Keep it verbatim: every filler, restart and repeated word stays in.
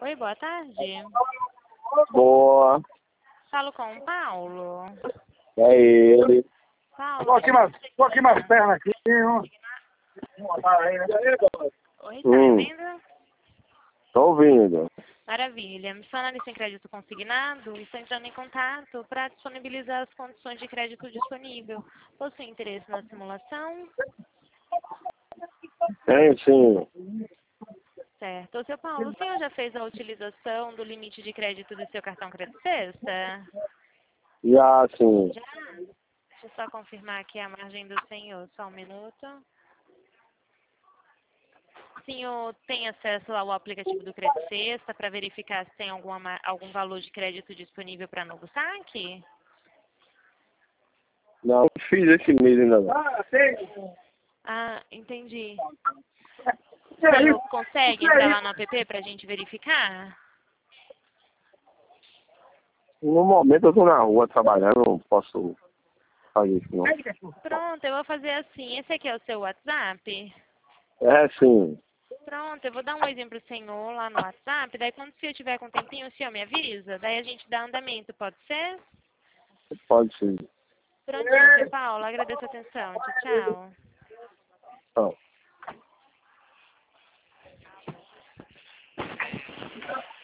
Oi, boa tarde. Boa. Falo com o Paulo. É ele. Paulo. Tô aqui mais, tô aqui mais perna aqui, ó. Oi, tá Hum. me vendo? Tô ouvindo. Maravilha. Me sou analista em crédito consignado e estou entrando em contato para disponibilizar as condições de crédito disponível. Possui interesse na simulação? Tem sim. Certo. Ô, seu Paulo, o senhor já fez a utilização do limite de crédito do seu cartão Crédito Sexta? Já sim. Já? Deixa eu só confirmar aqui a margem do senhor. Só um minuto. O senhor tem acesso ao aplicativo do Crédito Sexta para verificar se tem alguma, algum valor de crédito disponível para novo saque? Não fiz esse mês ainda não. Ah, tem. Ah, entendi. O senhor consegue entrar lá no app para a gente verificar? No momento eu tô na rua trabalhando, não posso fazer isso não. Pronto, eu vou fazer assim. Esse aqui é o seu WhatsApp? É sim. Pronto, eu vou dar um oizinho pro senhor lá no WhatsApp. Daí quando o senhor tiver com um tempinho, o senhor me avisa. Daí a gente dá andamento, pode ser? Pode sim. Prontinho, seu Paulo. Agradeço a atenção. Tchau, tchau. Tchau.